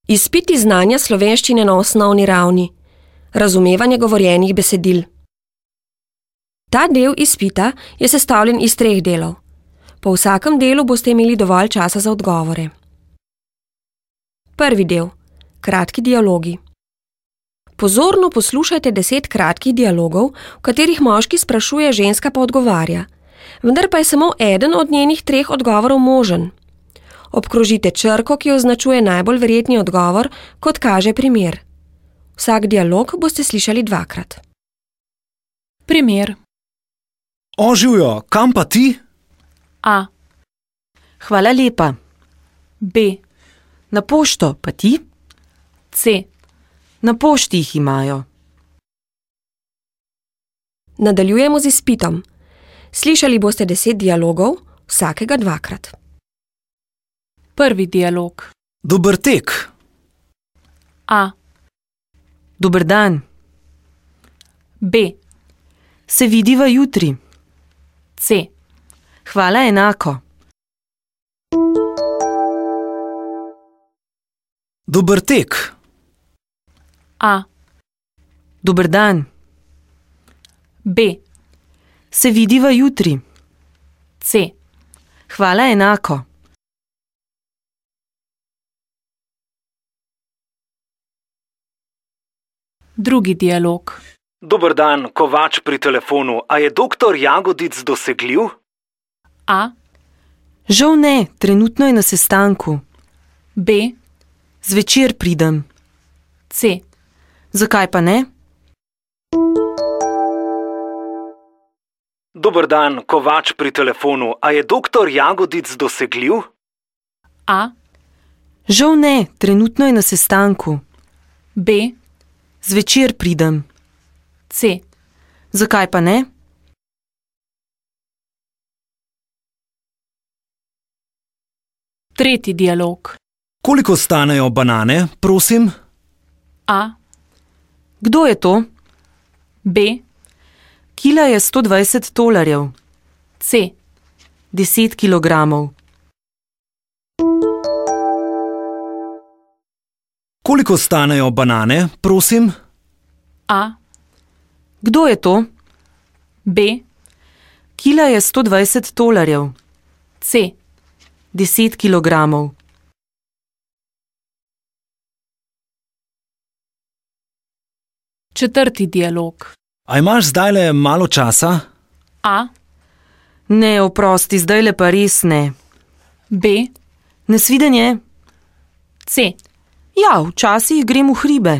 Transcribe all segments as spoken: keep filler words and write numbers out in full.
Izpiti znanja slovenščine na osnovni ravni. Razumevanje govorjenih besedil. Ta del izpita je sestavljen iz treh delov. Po vsakem delu boste imeli dovolj časa za odgovore. Prvi del. Kratki dialogi. Pozorno poslušajte deset kratkih dialogov, v katerih moški sprašuje, ženska pa odgovarja. Vendar pa je samo eden od njenih treh odgovorov možen. Obkrožite črko, ki označuje najbolj verjetni odgovor, kot kaže primer. Vsak dialog boste slišali dvakrat. Primer. O, živjo, kam pa ti? A. Hvala lepa. B. Na pošto, pa ti? C. Na pošti jih imajo. Nadaljujemo z izpitom. Slišali boste deset dialogov, vsakega dvakrat. Prvi dialog. Dober tek. A. Dober dan. B. Se vidiva jutri. C. Hvala enako. Dober tek. A. Dober dan. B. Se vidiva jutri. C. Hvala enako. Drugi dialog. Dober dan, Kovač pri telefonu. A je doktor Jagodic dosegljiv? A. Žal ne, trenutno je na sestanku. B. Zvečer pridem. C. Zakaj pa ne? Dober dan, Kovač pri telefonu. A je doktor Jagodic dosegljiv? A. Žal ne, trenutno je na sestanku. B. Zvečer pridem. C. Zakaj pa ne? Tretji dialog. Koliko stanejo banane, prosim? A. Kdo je to? B. Kila je sto dvajset tolarjev. C. deset kilogramov. Koliko stanejo banane, prosim? A. Kdo je to? B. Kila je sto dvajset tolarjev. C. deset kilogramov. Četrti dialog. A imaš zdajle malo časa? A. Ne, oprosti, zdajle pa res ne. B. Nasvidenje. C. Ja, včasih grem v hribe.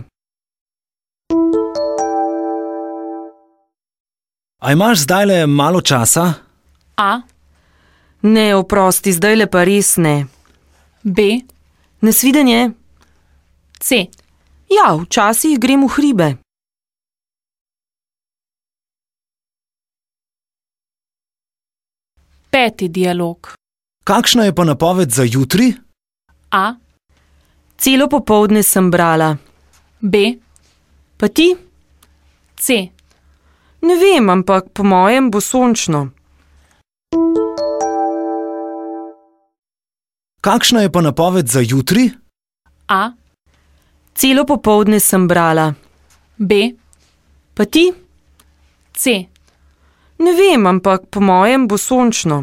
A imaš zdajle malo časa? A. Ne, oprosti, zdajle pa res ne. B. Nasvidenje. C. Ja, včasih grem v hribe. Peti dialog. Kakšna je pa napoved za jutri? A. Celo popoldne sem brala. B. Pa ti? C. Ne vem, ampak po mojem bo sončno. Kakšna je pa napoved za jutri? A. Celo popoldne sem brala. B. Pa ti? C. Ne vem, ampak po mojem bo sončno.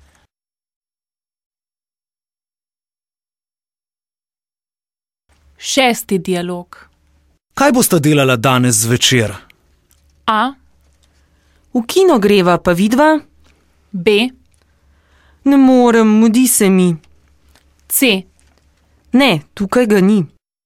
Šesti dialog. Kaj bosta delala danes zvečer? A. V kino greva, pa vidva? B. Ne morem, mudi se mi. C. Ne, tukaj ga ni.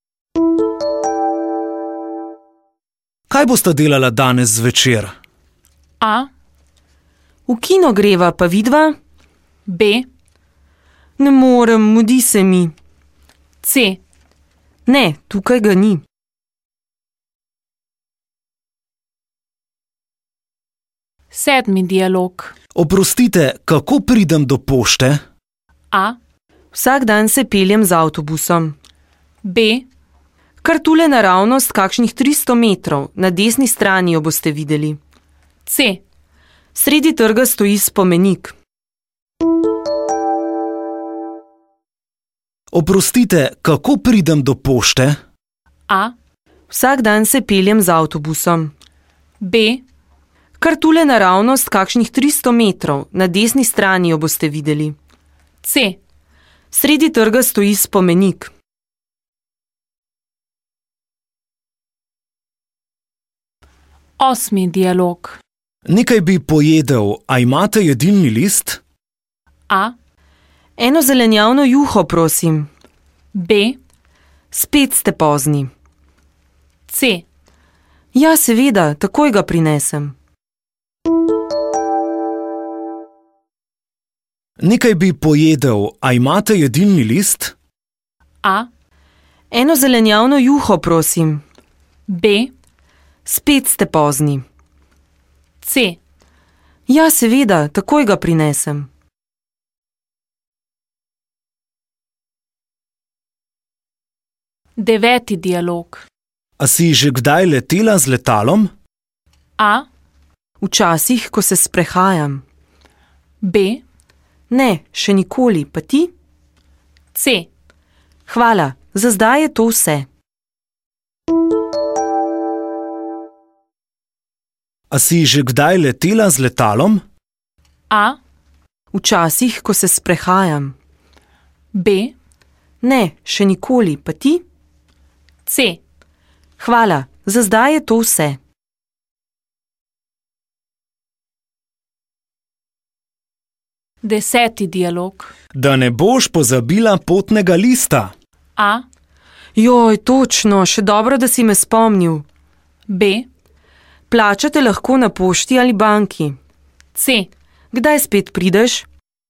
Kaj bosta delala danes zvečer? A. V kino greva, pa vidva? B. Ne morem, mudi se mi. C. Ne, tukaj ga ni. Sedmi dialog. Oprostite, kako pridem do pošte? A. Vsak dan se peljem z avtobusom. B. Kar tule naravnost kakšnih tristo metrov, na desni strani jo boste videli. C. Sredi trga stoji spomenik. Oprostite, kako pridem do pošte? A, Vsak dan se peljem z avtobusom. B, Kar tule naravnost kakšnih tristo metrov, na desni strani jo boste videli. C, Sredi trga stoji spomenik. osmi dialog. Nekaj bi pojedel, a imate jedilni list? A, Eno zelenjavno juho, prosim. B, Spet ste pozni. C, Ja, seveda, takoj ga prinesem. Nekaj bi pojedel, a imate jedilni list? A, Eno zelenjavno juho, prosim. B, Spet ste pozni. C, Ja, seveda, takoj ga prinesem. deveti dialog. A si že kdaj letela z letalom? A, Včasih, ko se sprehajam. B, Ne, še nikoli, pa ti? C, Hvala, za zdaj je to vse. A si že kdaj letela z letalom? A, Včasih, ko se sprehajam. B, Ne, še nikoli, pa ti? C, Hvala, za zdaj je to vse. deseti dialog. Da ne boš pozabila potnega lista. A, Joj, točno, še dobro, da si me spomnil. B, Plačate lahko na pošti ali banki. C, Kdaj spet prideš?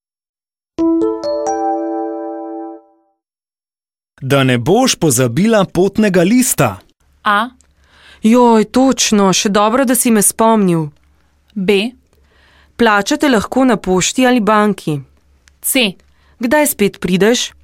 Da ne boš pozabila potnega lista. A, Joj, točno, še dobro, da si me spomnil. B, Plačate lahko na pošti ali banki. C, Kdaj spet prideš?